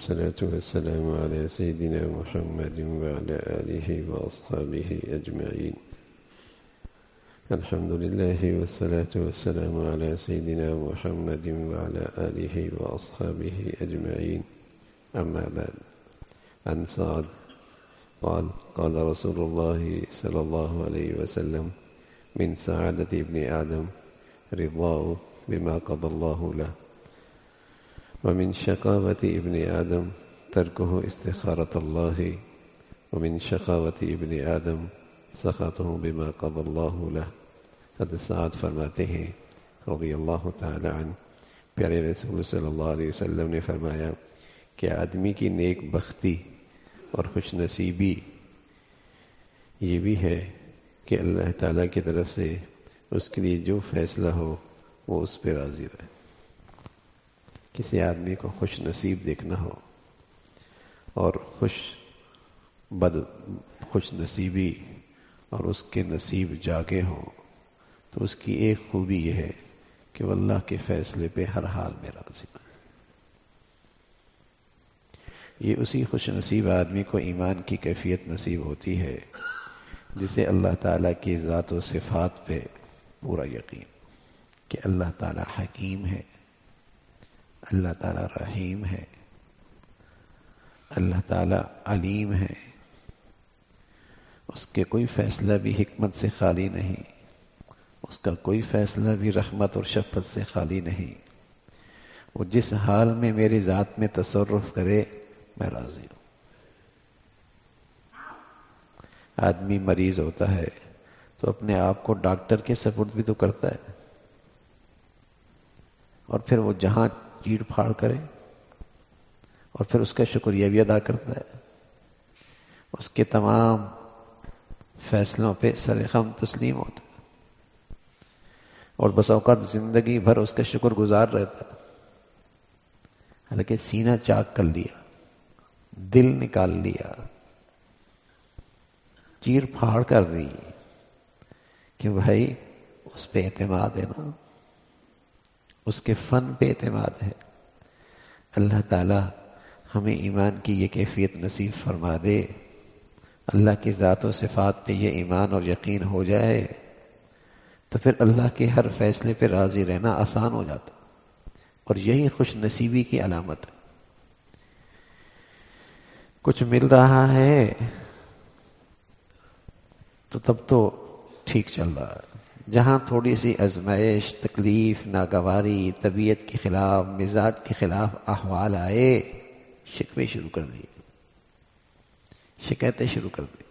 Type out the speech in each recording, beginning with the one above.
والصلاة والسلام على سيدنا محمد وعلى آله وأصحابه أجمعين. الحمد لله والصلاة والسلام على سيدنا محمد وعلى آله وأصحابه أجمعين. أما بعد، عن سعد قال قال رسول الله صلى الله عليه وسلم: من سعادة ابن آدم رضاه بما قضى الله له، ومن شقاوة ابن آدم تركه استخارة الله، ومن شقاوة ابن آدم سخطه بما قضى الله له. حضرت سعد فرماتے ہیں رضی اللہ تعالی عنہ، پیارے رسول صلی اللہ علیہ وسلم نے فرمایا کہ آدمی کی نیک بختی اور خوش نصیبی یہ بھی ہے کہ اللہ تعالیٰ کی طرف سے اس کے لیے جو فیصلہ ہو وہ اس پہ راضی رہے. کسی آدمی کو خوش نصیب دیکھنا ہو اور خوش نصیبی اور اس کے نصیب جاگے ہوں تو اس کی ایک خوبی یہ ہے کہ وہ اللہ کے فیصلے پہ ہر حال میں راضی ہے. یہ اسی خوش نصیب آدمی کو ایمان کی کیفیت نصیب ہوتی ہے جسے اللہ تعالیٰ کی ذات و صفات پہ پورا یقین کہ اللہ تعالیٰ حکیم ہے، اللہ تعالیٰ رحیم ہے، اللہ تعالیٰ علیم ہے. اس کے کوئی فیصلہ بھی حکمت سے خالی نہیں، اس کا کوئی فیصلہ بھی رحمت اور شفقت سے خالی نہیں. وہ جس حال میں میری ذات میں تصرف کرے میں راضی ہوں. آدمی مریض ہوتا ہے تو اپنے آپ کو ڈاکٹر کے سپرد بھی تو کرتا ہے، اور پھر وہ جہاں چیڑ پھاڑ کرے اور پھر اس کا شکریہ بھی ادا کرتا ہے. اس کے تمام فیصلوں پہ سر خم تسلیم ہوتا ہے اور بس اوقات زندگی بھر اس کا شکر گزار رہتا ہے. حالانکہ سینہ چاک کر لیا، دل نکال لیا، چیر پھاڑ کر دی کہ بھائی اس پہ اعتماد ہے نا، اس کے فن پہ اعتماد ہے. اللہ تعالی ہمیں ایمان کی یہ کیفیت نصیب فرما دے. اللہ کی ذات و صفات پہ یہ ایمان اور یقین ہو جائے تو پھر اللہ کے ہر فیصلے پہ راضی رہنا آسان ہو جاتا، اور یہی خوش نصیبی کی علامت ہے. کچھ مل رہا ہے تو تب تو ٹھیک چل رہا ہے. جہاں تھوڑی سی ازمائش، تکلیف، ناگواری، طبیعت کے خلاف، مزاج کے خلاف احوال آئے، شکوے شروع کر دیے، شکایتیں شروع کر دی.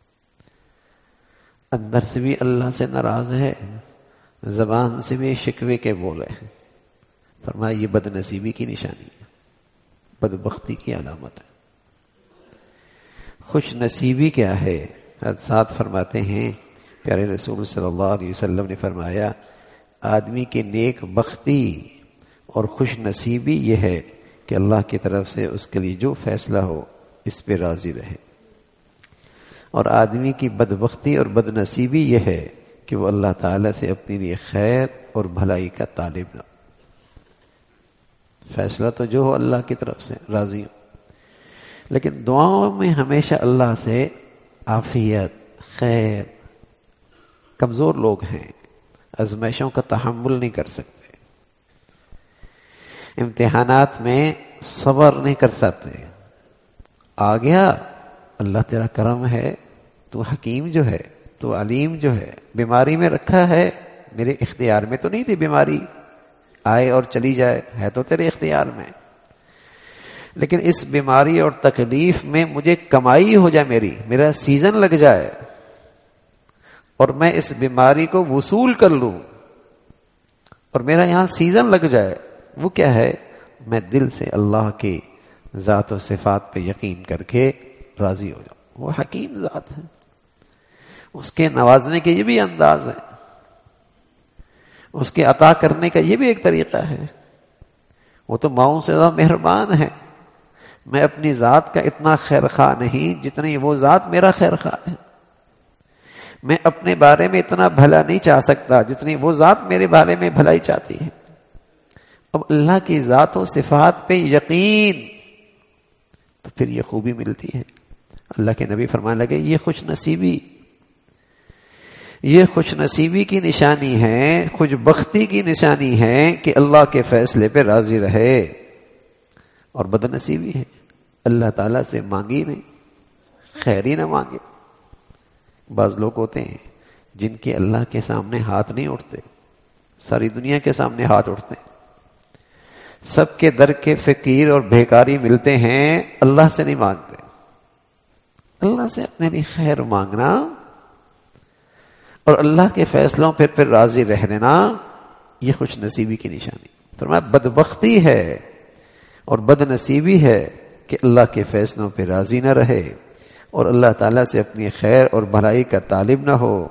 اندر سے بھی اللہ سے ناراض ہے، زبان سے بھی شکوے کے بولے. فرمایا یہ بد نصیبی کی نشانی ہے، بدبختی کی علامت ہے. خوش نصیبی کیا ہے؟ حضرات فرماتے ہیں پیارے رسول صلی اللہ علیہ وسلم نے فرمایا آدمی کی نیک بختی اور خوش نصیبی یہ ہے کہ اللہ کی طرف سے اس کے لیے جو فیصلہ ہو اس پہ راضی رہے. اور آدمی کی بدبختی اور بد نصیبی یہ ہے کہ وہ اللہ تعالیٰ سے اپنے لیے خیر اور بھلائی کا طالب نہ. فیصلہ تو جو ہو اللہ کی طرف سے راضی ہو، لیکن دعاؤں میں ہمیشہ اللہ سے عافیت، خیر. کمزور لوگ ہیں، آزمائشوں کا تحمل نہیں کر سکتے، امتحانات میں صبر نہیں کر سکتے. آ گیا اللہ تیرا کرم ہے، تو حکیم جو ہے، تو علیم جو ہے، بیماری میں رکھا ہے، میرے اختیار میں تو نہیں تھی بیماری، آئے اور چلی جائے، ہے تو تیرے اختیار میں، لیکن اس بیماری اور تکلیف میں مجھے کمائی ہو جائے، میرا سیزن لگ جائے اور میں اس بیماری کو وصول کر لوں اور میرا یہاں سیزن لگ جائے. وہ کیا ہے؟ میں دل سے اللہ کی ذات و صفات پہ یقین کر کے راضی ہو جاؤں. وہ حکیم ذات ہے، اس کے نوازنے کے یہ بھی انداز ہے، اس کے عطا کرنے کا یہ بھی ایک طریقہ ہے. وہ تو ماؤں سے زیادہ مہربان ہے. میں اپنی ذات کا اتنا خیر خواہ نہیں جتنی وہ ذات میرا خیر خواہ ہے. میں اپنے بارے میں اتنا بھلا نہیں چاہ سکتا جتنی وہ ذات میرے بارے میں بھلائی چاہتی ہے. اب اللہ کی ذات و صفات پہ یقین تو پھر یہ خوبی ملتی ہے. اللہ کے نبی فرمانے لگے یہ خوش نصیبی کی نشانی ہے، خوش بختی کی نشانی ہے کہ اللہ کے فیصلے پہ راضی رہے. اور بد نصیبی ہے اللہ تعالیٰ سے مانگی نہیں، خیر ہی نہ مانگے. بعض لوگ ہوتے ہیں جن کے اللہ کے سامنے ہاتھ نہیں اٹھتے، ساری دنیا کے سامنے ہاتھ اٹھتے ہیں، سب کے در کے فقیر اور بھیکاری ملتے ہیں، اللہ سے نہیں مانگتے. اللہ سے اپنے لیے خیر مانگنا اور اللہ کے فیصلوں پھر راضی رہ لینا، یہ خوش نصیبی کی نشانی. فرمایا بدبختی ہے اور بد نصیبی ہے کہ اللہ کے فیصلوں پہ راضی نہ رہے اور اللہ تعالیٰ سے اپنی خیر اور بھلائی کا طالب نہ ہو،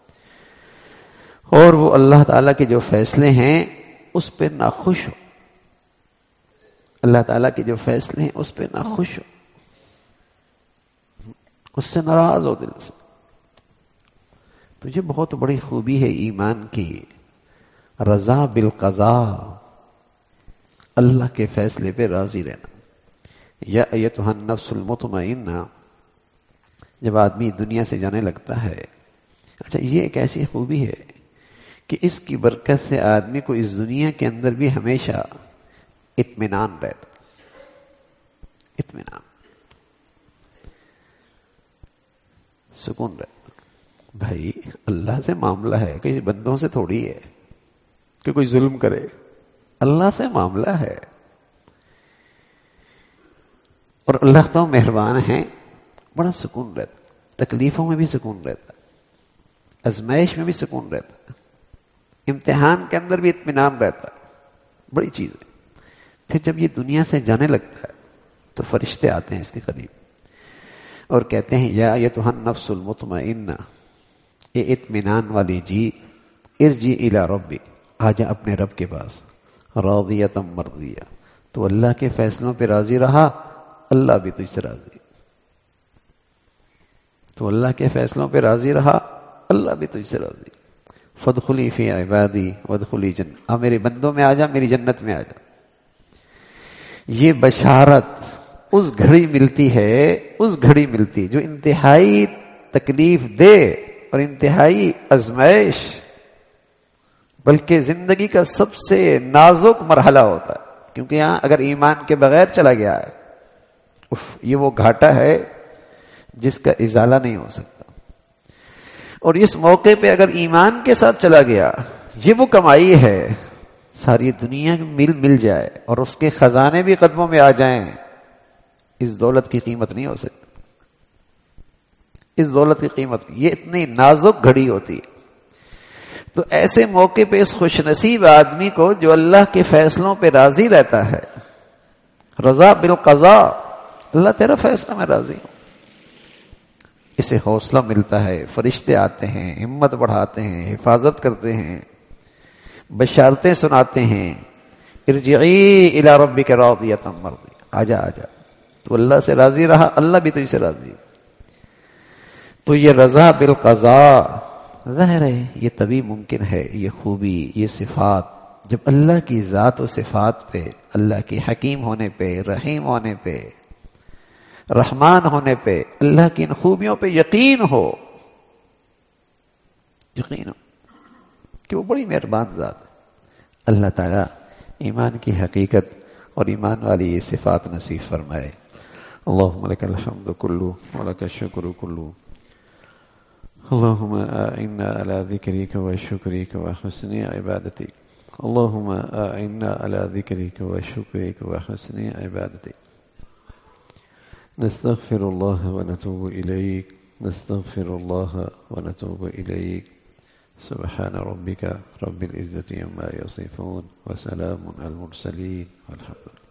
اور وہ اللہ تعالیٰ کے جو فیصلے ہیں اس پہ ناخوش ہو. اللہ تعالیٰ کے جو فیصلے ہیں اس پہ ناخوش ہو، اس سے ناراض ہو دل سے. تو یہ بہت بڑی خوبی ہے ایمان کی، رضا بالقضاء، اللہ کے فیصلے پہ راضی رہنا. یا ایتھا النفس المطمئنہ، جب آدمی دنیا سے جانے لگتا ہے، اچھا یہ ایک ایسی خوبی ہے کہ اس کی برکت سے آدمی کو اس دنیا کے اندر بھی ہمیشہ اطمینان رہتا. اطمینان، سکون رہتا. بھائی اللہ سے معاملہ ہے، کسی بندوں سے تھوڑی ہے کہ کوئی ظلم کرے، اللہ سے معاملہ ہے. اور اللہ تو مہربان ہے، بڑا سکون رہتا. تکلیفوں میں بھی سکون رہتا، آزمائش میں بھی سکون رہتا، امتحان کے اندر بھی اطمینان رہتا. بڑی چیز ہے. پھر جب یہ دنیا سے جانے لگتا ہے تو فرشتے آتے ہیں اس کے قریب اور کہتے ہیں یا ایتھا النفس المطمئنہ، یہ اطمینان والی جی، ارجی الی ربی، آجا اپنے رب کے پاس، راضیۃ مرضیہ. تو اللہ کے فیصلوں پہ راضی رہا، اللہ بھی تجھ سے راضی. تو اللہ کے فیصلوں پہ راضی رہا، اللہ بھی تجھ سے راضی. فادخلی فی عبادی وادخلی جنت، میرے بندوں میں آجا، میری جنت میں آجا. یہ بشارت اس گھڑی ملتی جو انتہائی تکلیف دے اور انتہائی آزمائش، بلکہ زندگی کا سب سے نازک مرحلہ ہوتا ہے. کیونکہ یہاں اگر ایمان کے بغیر چلا گیا ہے، یہ وہ گھاٹا ہے جس کا ازالہ نہیں ہو سکتا. اور اس موقع پہ اگر ایمان کے ساتھ چلا گیا، یہ وہ کمائی ہے. ساری دنیا مل جائے اور اس کے خزانے بھی قدموں میں آ جائیں، اس دولت کی قیمت نہیں ہو سکتی. اس دولت کی قیمت، یہ اتنی نازک گھڑی ہوتی ہے. تو ایسے موقع پہ اس خوش نصیب آدمی کو جو اللہ کے فیصلوں پہ راضی رہتا ہے، رضا بالقضاء، اللہ تیرا فیصلہ میں راضی ہوں، اسے حوصلہ ملتا ہے. فرشتے آتے ہیں، ہمت بڑھاتے ہیں، حفاظت کرتے ہیں، بشارتیں سناتے ہیں. ارجعی الی ربک راضیۃ مرضیہ، آجا. تو اللہ سے راضی رہا، اللہ بھی تجھ سے راضی. تو یہ رضا بالقضاء، ظاہر ہے یہ تبھی ممکن ہے، یہ خوبی، یہ صفات، جب اللہ کی ذات و صفات پہ، اللہ کے حکیم ہونے پہ، رحیم ہونے پہ، رحمان ہونے پہ، اللہ کی ان خوبیوں پہ یقین ہو کہ وہ بڑی مہربان ذات ہے. اللہ تعالیٰ ایمان کی حقیقت اور ایمان والی یہ صفات نصیب فرمائے. اللہم لک الحمد کلو ولک الشکر کلو. اللہم اعنا علی ذکرک و شکرک و حسن عبادتک. اللہم اعنا علی ذکرک و شکرک و حسن عبادتک. نستغفر اللہ ونتوب الیک، نستغفر اللہ ونتوب الیک. سبحان ربك رب العزة عما يصفون وسلام على المرسلين والحمد لله.